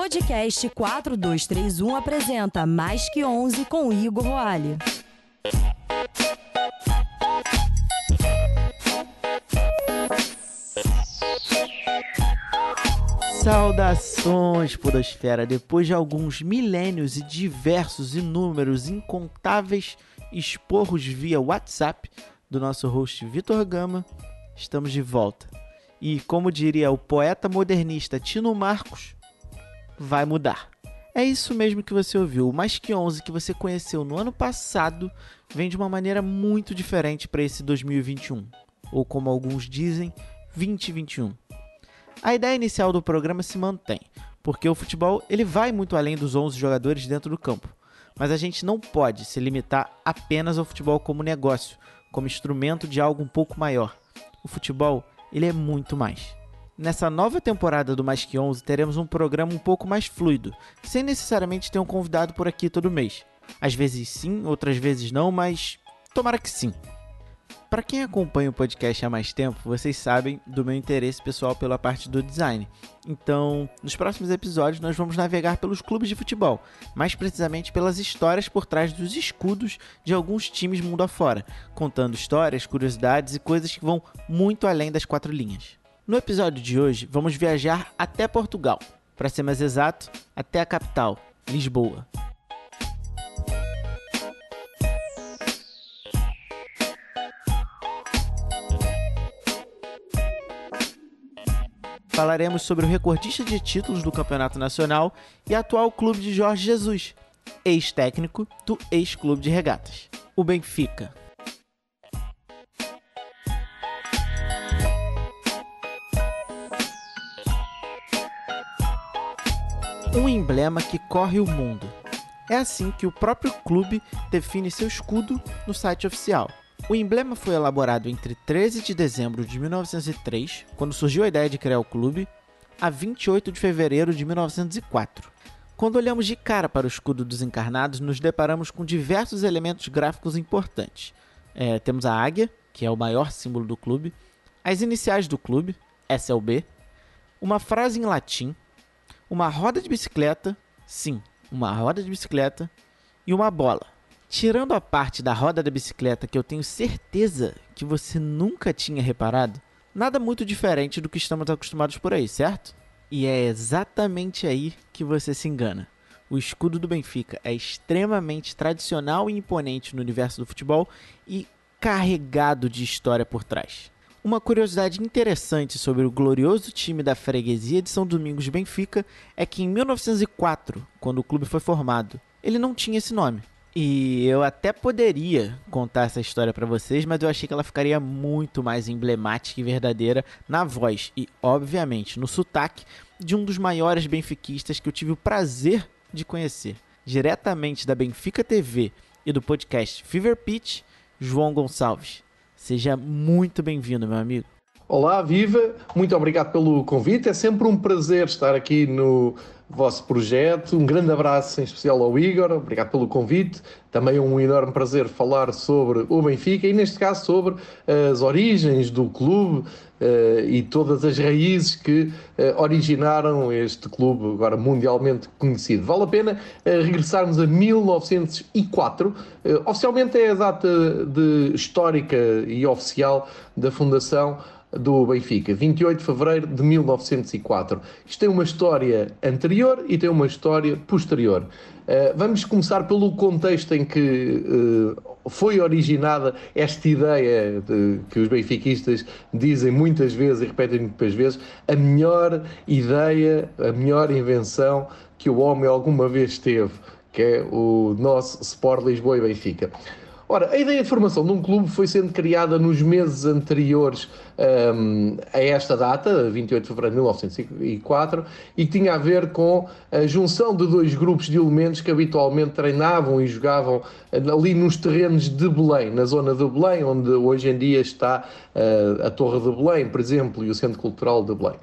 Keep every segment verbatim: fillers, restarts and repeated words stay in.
Podcast quatro dois três um apresenta Mais Que onze com Igor Roale. Saudações, podosfera! Depois de alguns milênios e diversos, inúmeros, incontáveis esporros via WhatsApp do nosso host Vitor Gama, estamos de volta. E como diria o poeta modernista Tino Marcos, vai mudar. É isso mesmo que você ouviu. O Mais Que onze que você conheceu no ano passado vem de uma maneira muito diferente para esse dois mil e vinte e um. Ou como alguns dizem, vinte e vinte e um. A ideia inicial do programa se mantém, porque o futebol ele vai muito além dos onze jogadores dentro do campo. Mas a gente não pode se limitar apenas ao futebol como negócio, como instrumento de algo um pouco maior. O futebol ele é muito mais. Nessa nova temporada do Mais Que onze teremos um programa um pouco mais fluido, sem necessariamente ter um convidado por aqui todo mês. Às vezes sim, outras vezes não, mas tomara que sim. Para quem acompanha o podcast há mais tempo, vocês sabem do meu interesse pessoal pela parte do design. Então, nos próximos episódios nós vamos navegar pelos clubes de futebol, mais precisamente pelas histórias por trás dos escudos de alguns times mundo afora, contando histórias, curiosidades e coisas que vão muito além das quatro linhas. No episódio de hoje, vamos viajar até Portugal, para ser mais exato, até a capital, Lisboa. Falaremos sobre o recordista de títulos do Campeonato Nacional e atual clube de Jorge Jesus, ex-técnico do ex-clube de regatas, o Benfica. Um emblema que corre o mundo. É assim que o próprio clube define seu escudo no site oficial. O emblema foi elaborado entre treze de dezembro de mil novecentos e três, quando surgiu a ideia de criar o clube, a vinte e oito de fevereiro de mil novecentos e quatro. Quando olhamos de cara para o escudo dos encarnados, nos deparamos com diversos elementos gráficos importantes. É, temos a águia, que é o maior símbolo do clube, as iniciais do clube, S L B, uma frase em latim, uma roda de bicicleta, sim, uma roda de bicicleta, e uma bola. Tirando a parte da roda da bicicleta que eu tenho certeza que você nunca tinha reparado, nada muito diferente do que estamos acostumados por aí, certo? E é exatamente aí que você se engana. O escudo do Benfica é extremamente tradicional e imponente no universo do futebol e carregado de história por trás. Uma curiosidade interessante sobre o glorioso time da freguesia de São Domingos de Benfica é que em mil novecentos e quatro, quando o clube foi formado, ele não tinha esse nome. E eu até poderia contar essa história para vocês, mas eu achei que ela ficaria muito mais emblemática e verdadeira na voz e, obviamente, no sotaque de um dos maiores benfiquistas que eu tive o prazer de conhecer. Diretamente da Benfica T V e do podcast Fever Pitch, João Gonçalves. Seja muito bem-vindo, meu amigo. Olá, viva! Muito obrigado pelo convite. É sempre um prazer estar aqui no vosso projeto. Um grande abraço em especial ao Igor. Obrigado pelo convite. Também é um enorme prazer falar sobre o Benfica e, neste caso, sobre as origens do clube uh, e todas as raízes que uh, originaram este clube agora mundialmente conhecido. Vale a pena uh, regressarmos a mil novecentos e quatro. Uh, oficialmente é a data de, histórica e oficial da fundação do Benfica, vinte e oito de fevereiro de mil novecentos e quatro. Isto tem uma história anterior e tem uma história posterior. Uh, vamos começar pelo contexto em que uh, foi originada esta ideia de, que os benfiquistas dizem muitas vezes e repetem muitas vezes, a melhor ideia, a melhor invenção que o homem alguma vez teve, que é o nosso Sport Lisboa e Benfica. Ora, a ideia de formação de um clube foi sendo criada nos meses anteriores um, a esta data, vinte e oito de fevereiro de mil novecentos e quatro, e que tinha a ver com a junção de dois grupos de elementos que habitualmente treinavam e jogavam ali nos terrenos de Belém, na zona de Belém, onde hoje em dia está uh, a Torre de Belém, por exemplo, e o Centro Cultural de Belém.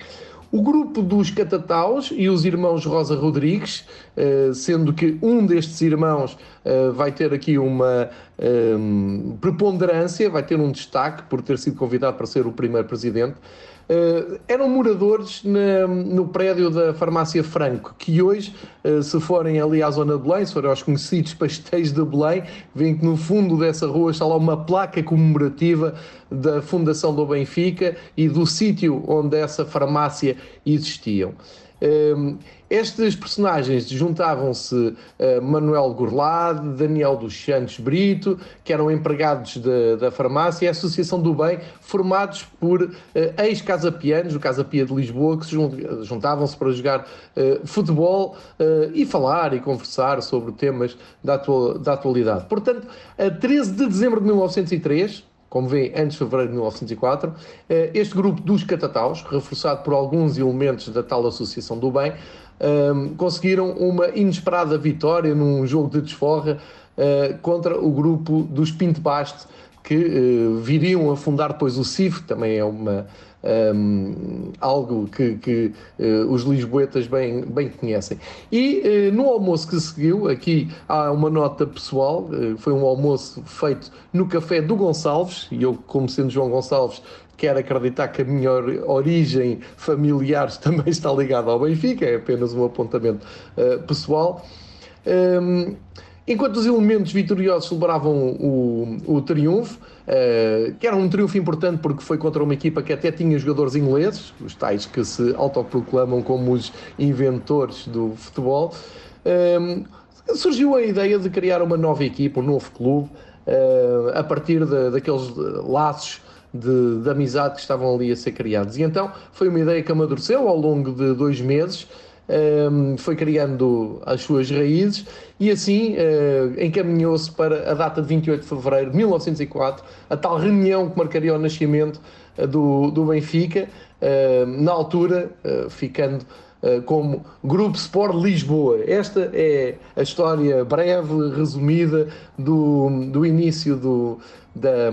O grupo dos Catataus e os irmãos Rosa Rodrigues, sendo que um destes irmãos vai ter aqui uma um, preponderância, vai ter um destaque por ter sido convidado para ser o primeiro presidente, Uh, eram moradores na, no prédio da Farmácia Franco, que hoje, uh, se forem ali à zona de Belém, se forem aos conhecidos pastéis de Belém, veem que no fundo dessa rua está lá uma placa comemorativa da fundação do Benfica e do sítio onde essa farmácia existiam. Um, estes personagens juntavam-se a Manuel Gourlade, Daniel dos Santos Brito, que eram empregados de, da farmácia, e a Associação do Bem, formados por uh, ex-casapianos, do Casa Pia de Lisboa, que se juntavam-se para jogar uh, futebol uh, e falar e conversar sobre temas da, atu- da atualidade. Portanto, a treze de dezembro de mil novecentos e três, como vê, antes de fevereiro de mil novecentos e quatro, este grupo dos Catataus, reforçado por alguns elementos da tal Associação do Bem, conseguiram uma inesperada vitória num jogo de desforra contra o grupo dos Pinto Baste, que viriam a fundar depois o C I F, também é uma... Um, algo que, que uh, os lisboetas bem, bem conhecem. E uh, no almoço que seguiu, aqui há uma nota pessoal, uh, foi um almoço feito no café do Gonçalves, e eu, como sendo João Gonçalves, quero acreditar que a minha origem familiar também está ligada ao Benfica, é apenas um apontamento uh, pessoal. Um, Enquanto os elementos vitoriosos celebravam o, o triunfo, uh, que era um triunfo importante porque foi contra uma equipa que até tinha jogadores ingleses, os tais que se autoproclamam como os inventores do futebol, uh, surgiu a ideia de criar uma nova equipa, um novo clube, uh, a partir de, daqueles laços de, de amizade que estavam ali a ser criados. E então foi uma ideia que amadureceu ao longo de dois meses, Um, foi criando as suas raízes e assim uh, encaminhou-se para a data de vinte e oito de fevereiro de mil novecentos e quatro, a tal reunião que marcaria o nascimento uh, do, do Benfica, uh, na altura uh, ficando uh, como Grupo Sport Lisboa. Esta é a história breve, resumida do, do início do, da,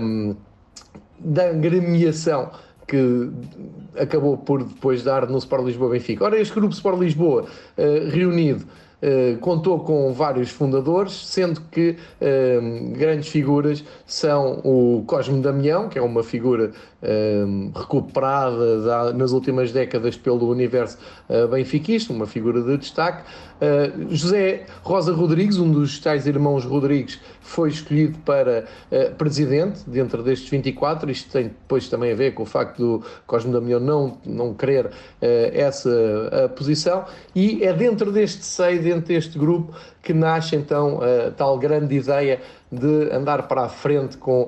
da agremiação que acabou por depois dar no Sport Lisboa Benfica. Ora, este Grupo Sport Lisboa, uh, reunido, uh, contou com vários fundadores, sendo que uh, grandes figuras são o Cosme Damião, que é uma figura uh, recuperada da, nas últimas décadas pelo universo uh, benfiquista, uma figura de destaque. Uh, José Rosa Rodrigues, um dos tais irmãos Rodrigues, foi escolhido para uh, presidente dentro destes vinte e quatro. Isto tem depois também a ver com o facto do Cosme Damião não, não querer uh, essa uh, posição, e é dentro deste seio, dentro deste grupo, que nasce então a uh, tal grande ideia de andar para a frente com,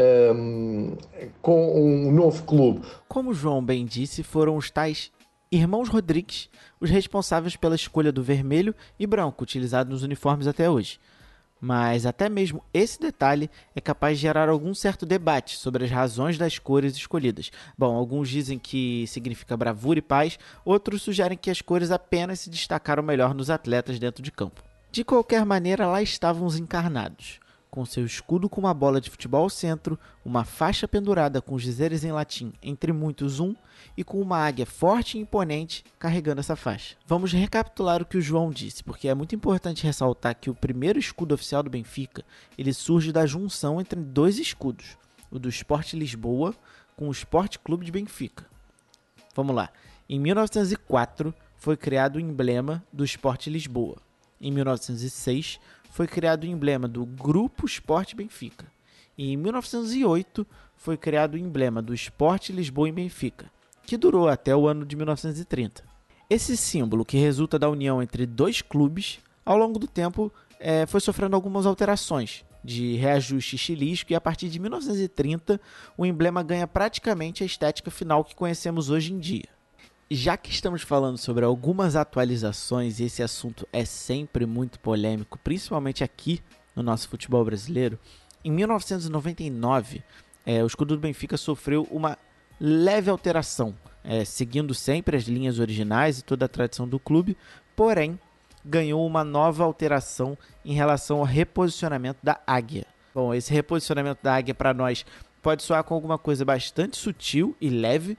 um, com um novo clube. Como o João bem disse, foram os tais irmãos Rodrigues os responsáveis pela escolha do vermelho e branco utilizado nos uniformes até hoje. Mas até mesmo esse detalhe é capaz de gerar algum certo debate sobre as razões das cores escolhidas. Bom, alguns dizem que significa bravura e paz, outros sugerem que as cores apenas se destacaram melhor nos atletas dentro de campo. De qualquer maneira, lá estavam os encarnados, com seu escudo com uma bola de futebol ao centro, uma faixa pendurada com os dizeres em latim, entre muitos um, e com uma águia forte e imponente carregando essa faixa. Vamos recapitular o que o João disse, porque é muito importante ressaltar que o primeiro escudo oficial do Benfica, ele surge da junção entre dois escudos, o do Sport Lisboa com o Sport Clube de Benfica. Vamos lá. Em mil novecentos e quatro foi criado o emblema do Sport Lisboa. Em mil novecentos e seis foi criado o emblema do Grupo Sport Benfica. E em mil novecentos e oito foi criado o emblema do Sport Lisboa e Benfica, que durou até o ano de mil novecentos e trinta. Esse símbolo, que resulta da união entre dois clubes, ao longo do tempo é, foi sofrendo algumas alterações de reajuste estilístico, e a partir de mil novecentos e trinta o emblema ganha praticamente a estética final que conhecemos hoje em dia. Já que estamos falando sobre algumas atualizações, e esse assunto é sempre muito polêmico, principalmente aqui no nosso futebol brasileiro, em mil novecentos e noventa e nove, é, o escudo do Benfica sofreu uma leve alteração, é, seguindo sempre as linhas originais e toda a tradição do clube, porém ganhou uma nova alteração em relação ao reposicionamento da águia. Bom, esse reposicionamento da águia para nós pode soar com alguma coisa bastante sutil e leve,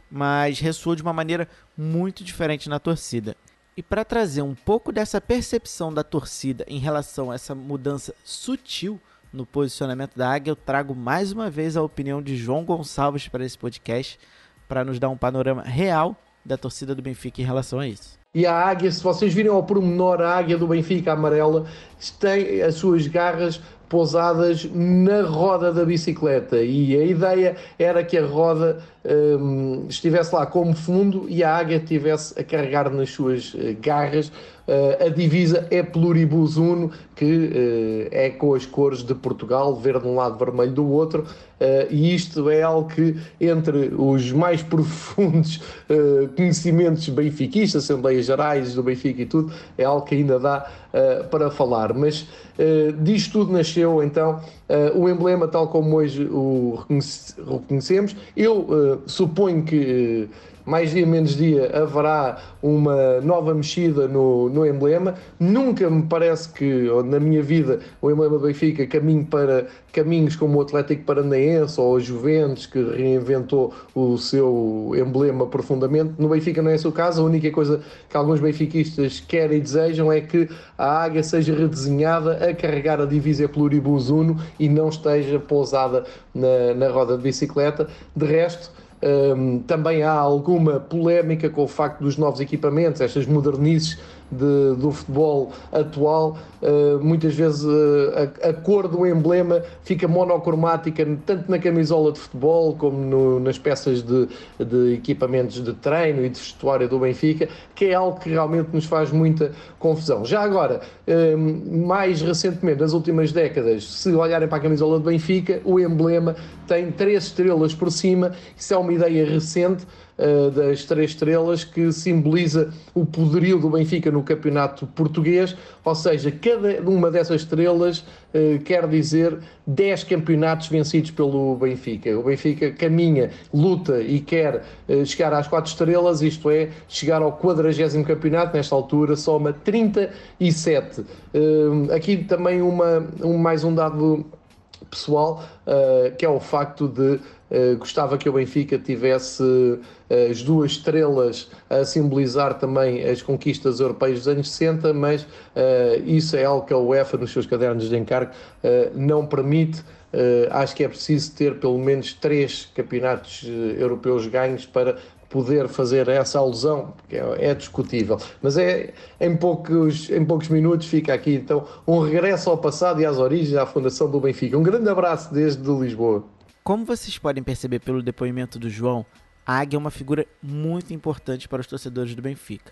mas ressoou de uma maneira muito diferente na torcida. E para trazer um pouco dessa percepção da torcida em relação a essa mudança sutil no posicionamento da Águia, eu trago mais uma vez a opinião de João Gonçalves para esse podcast, para nos dar um panorama real da torcida do Benfica em relação a isso. E a Águia, se vocês virem ao pormenor, a Águia do Benfica amarela tem as suas garras pousadas na roda da bicicleta, e a ideia era que a roda um, estivesse lá como fundo e a Águia estivesse a carregar nas suas uh, garras. Uh, a divisa é Pluribus Uno, que uh, é com as cores de Portugal, verde de um lado, vermelho do outro, uh, e isto é algo que, entre os mais profundos uh, conhecimentos benfiquistas, Assembleias Gerais do Benfica e tudo, é algo que ainda dá uh, para falar. Mas uh, disto tudo nasceu, então, uh, o emblema tal como hoje o reconhecemos. Eu uh, suponho que uh, mais dia menos dia haverá uma nova mexida no, no emblema. Nunca me parece que, na minha vida, o emblema do Benfica caminhe para caminhos como o Atlético Paranaense ou o Juventus, que reinventou o seu emblema profundamente. No Benfica não é esse o caso. A única coisa que alguns benfiquistas querem e desejam é que a águia seja redesenhada a carregar a divisa Pluribus Uno e não esteja pousada na, na roda de bicicleta. De resto, Um, também há alguma polémica com o facto dos novos equipamentos, estas modernices de, do futebol atual. Uh, muitas vezes uh, a, a cor do emblema fica monocromática, tanto na camisola de futebol como no, nas peças de, de equipamentos de treino e de vestuário do Benfica, que é algo que realmente nos faz muita confusão. Já agora, um, mais recentemente, nas últimas décadas, se olharem para a camisola do Benfica, o emblema tem três estrelas por cima. Isso é uma ideia recente uh, das três estrelas, que simboliza o poderio do Benfica no campeonato português, ou seja, cada uma dessas estrelas uh, quer dizer dez campeonatos vencidos pelo Benfica. O Benfica caminha, luta e quer uh, chegar às quatro estrelas, isto é, chegar ao quadragésimo campeonato. Nesta altura soma trinta e sete. Uh, aqui também uma, um, mais um dado pessoal, uh, que é o facto de uh, gostava que o Benfica tivesse uh, as duas estrelas a simbolizar também as conquistas europeias dos anos sessenta, mas uh, isso é algo que a UEFA nos seus cadernos de encargo uh, não permite. Uh, acho que é preciso ter pelo menos três campeonatos uh, europeus ganhos para poder fazer essa alusão, porque é, é discutível. Mas é, em, poucos, em poucos minutos fica aqui então um regresso ao passado e às origens, à fundação do Benfica. Um grande abraço desde Lisboa. Como vocês podem perceber pelo depoimento do João, a Águia é uma figura muito importante para os torcedores do Benfica.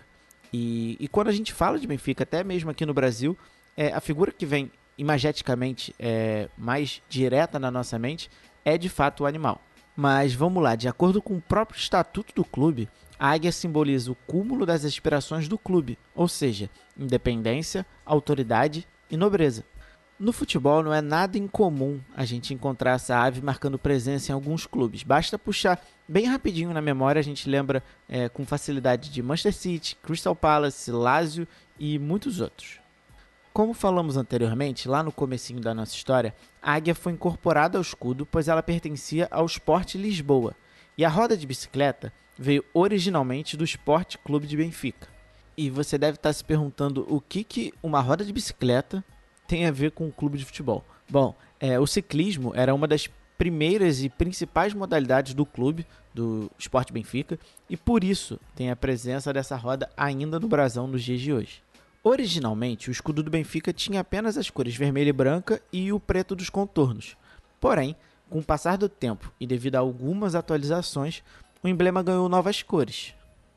E, e quando a gente fala de Benfica, até mesmo aqui no Brasil, é, a figura que vem imageticamente é, mais direta na nossa mente é de fato o animal. Mas vamos lá, de acordo com o próprio estatuto do clube, a águia simboliza o cúmulo das aspirações do clube, ou seja, independência, autoridade e nobreza. No futebol não é nada incomum a gente encontrar essa ave marcando presença em alguns clubes. Basta puxar bem rapidinho na memória, a gente lembra é, com facilidade de Manchester City, Crystal Palace, Lazio e muitos outros. Como falamos anteriormente, lá no comecinho da nossa história, a águia foi incorporada ao escudo, pois ela pertencia ao Sport Lisboa, e a roda de bicicleta veio originalmente do Sport Clube de Benfica. E você deve estar se perguntando o que, que uma roda de bicicleta tem a ver com um clube de futebol. Bom, é, o ciclismo era uma das primeiras e principais modalidades do clube, do Sport Benfica, e por isso tem a presença dessa roda ainda no brasão nos dias de hoje. Originalmente, o escudo do Benfica tinha apenas as cores vermelha e branca e o preto dos contornos. Porém, com o passar do tempo e devido a algumas atualizações, o emblema ganhou novas cores.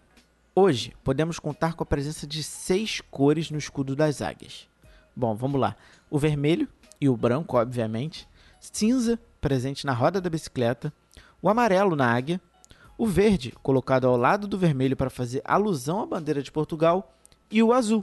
Hoje, podemos contar com a presença de seis cores no escudo das águias. Bom, vamos lá. O vermelho e o branco, obviamente. Cinza, presente na roda da bicicleta. O amarelo na águia. O verde, colocado ao lado do vermelho para fazer alusão à bandeira de Portugal. E o azul.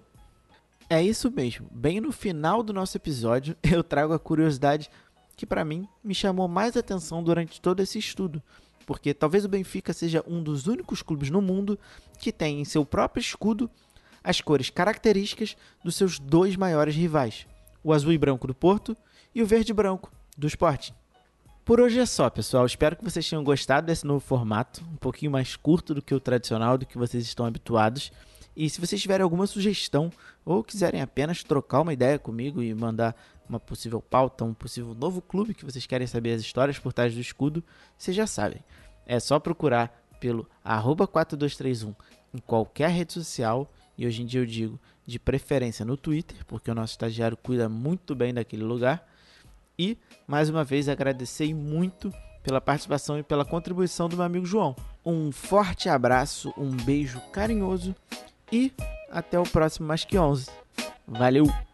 É isso mesmo, bem no final do nosso episódio eu trago a curiosidade que para mim me chamou mais atenção durante todo esse estudo, porque talvez o Benfica seja um dos únicos clubes no mundo que tem em seu próprio escudo as cores características dos seus dois maiores rivais, o azul e branco do Porto e o verde e branco do Sporting. Por hoje é só, pessoal. Espero que vocês tenham gostado desse novo formato, um pouquinho mais curto do que o tradicional, do que vocês estão habituados. E se vocês tiverem alguma sugestão ou quiserem apenas trocar uma ideia comigo e mandar uma possível pauta, um possível novo clube que vocês querem saber as histórias por trás do escudo, vocês já sabem. É só procurar pelo arroba quatro dois três um em qualquer rede social, e hoje em dia eu digo de preferência no Twitter, porque o nosso estagiário cuida muito bem daquele lugar. E, mais uma vez, agradecer muito pela participação e pela contribuição do meu amigo João. Um forte abraço, um beijo carinhoso e até o próximo Mais Que onze. Valeu!